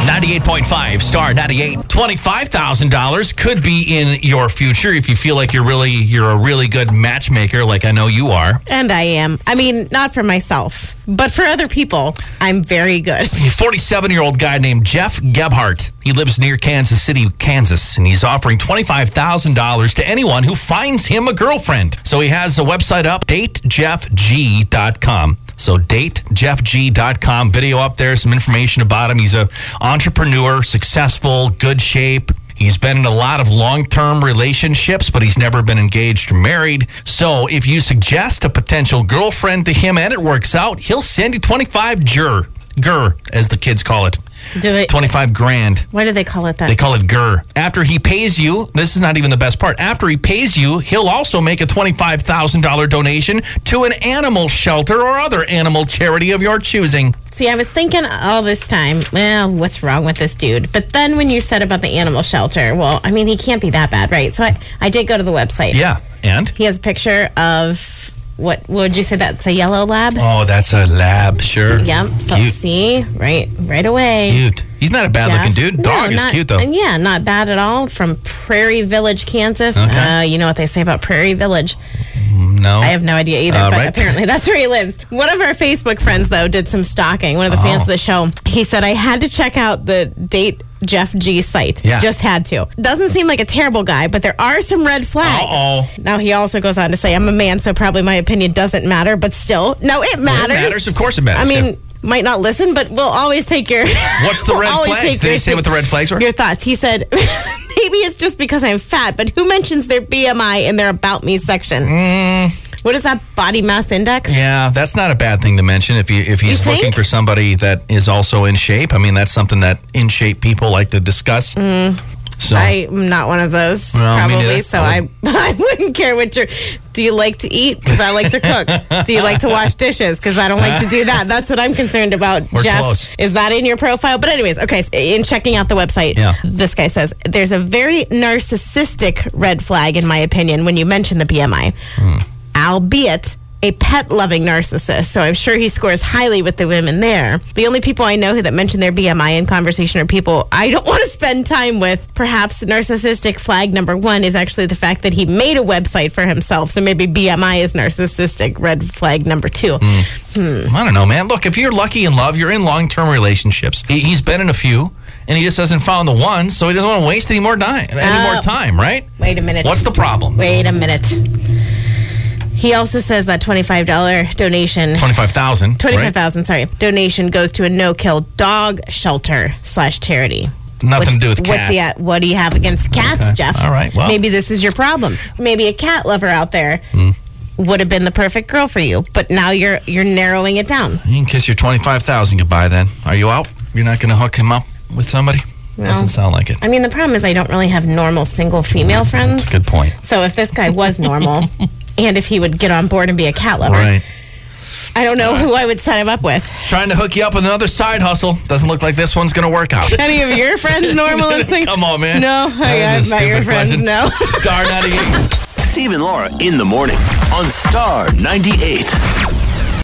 98.5 Star 98. $25,000 could be in your future if you feel like you're a really good matchmaker, like I know you are. And I am. I mean, not for myself, but for other people, I'm very good. A 47-year-old guy named Jeff Gebhardt. He lives near Kansas City, Kansas, and he's offering $25,000 to anyone who finds him a girlfriend. So he has a website up, datejeffg.com. So datejeffg.com, video up there, some information about him. He's an entrepreneur, successful, good shape. He's been in a lot of long-term relationships, but he's never been engaged or married. So if you suggest a potential girlfriend to him and it works out, he'll send you 25 GER, as the kids call it. 25 grand. Why do they call it that? They call it GER. After he pays you, this is not even the best part. After he pays you, he'll also make a $25,000 donation to an animal shelter or other animal charity of your choosing. See, I was thinking all this time, well, what's wrong with this dude? But then when you said about the animal shelter, well, I mean, he can't be that bad, right? So I did go to the website. Yeah, and? He has a picture of... What would you say that's a yellow lab? Oh, that's a lab, sure. Yep. So cute. See, right away. Cute. He's not a bad-looking dude. Dog is cute, though. Yeah, not bad at all. From Prairie Village, Kansas. Okay. You know what they say about Prairie Village? No. I have no idea either, but apparently that's where he lives. One of our Facebook friends, though, did some stalking. One of the fans of the show. He said, I had to check out the Date Jeff G site. Yeah. Just had to. Doesn't seem like a terrible guy, but there are some red flags. Uh-oh. Now, he also goes on to say, I'm a man, so probably my opinion doesn't matter, but still, no, it matters. It matters. Of course it matters. I mean, might not listen, but we'll always take your... What's the red flags? Did he say what the red flags were? Your thoughts. He said, maybe it's just because I'm fat, but who mentions their BMI in their About Me section? What is that, body mass index? Yeah, that's not a bad thing to mention if he's looking for somebody that is also in shape. I mean, that's something that in shape people like to discuss. So, I'm not one of those, probably, so I wouldn't care what you're... Do you like to eat? Because I like to cook. Do you like to wash dishes? Because I don't like to do that. That's what I'm concerned about, We're Jeff. close. Is that in your profile? But anyways, okay, in checking out the website, this guy says, there's a very narcissistic red flag, in my opinion, when you mention the BMI. Albeit a pet-loving narcissist, so I'm sure he scores highly with the women there. The only people I know that mention their BMI in conversation are people I don't want to spend time with. Perhaps narcissistic flag number one is actually the fact that he made a website for himself, so maybe BMI is narcissistic red flag number two. I don't know, man. Look, if you're lucky in love, you're in long-term relationships. He's been in a few, and he just hasn't found the one, so he doesn't want to waste any more time, right? Wait a minute. What's the problem? Wait a minute. He also says that $25 donation... $25,000, sorry. Donation goes to a no-kill dog shelter / charity. Nothing to do with cats. What do you have against cats, Jeff? All right, well. Maybe this is your problem. Maybe a cat lover out there would have been the perfect girl for you, but now you're narrowing it down. You can kiss your $25,000 goodbye then. Are you out? You're not going to hook him up with somebody? No. Doesn't sound like it. I mean, the problem is I don't really have normal single female friends. That's a good point. So if this guy was normal... And if he would get on board and be a cat lover. Right. I don't know who I would set him up with. He's trying to hook you up with another side hustle. Doesn't look like this one's going to work out. Any of your friends normal and single? Come on, man. No, I got your friends, no. Star 98. Steve and Laura in the morning on Star 98.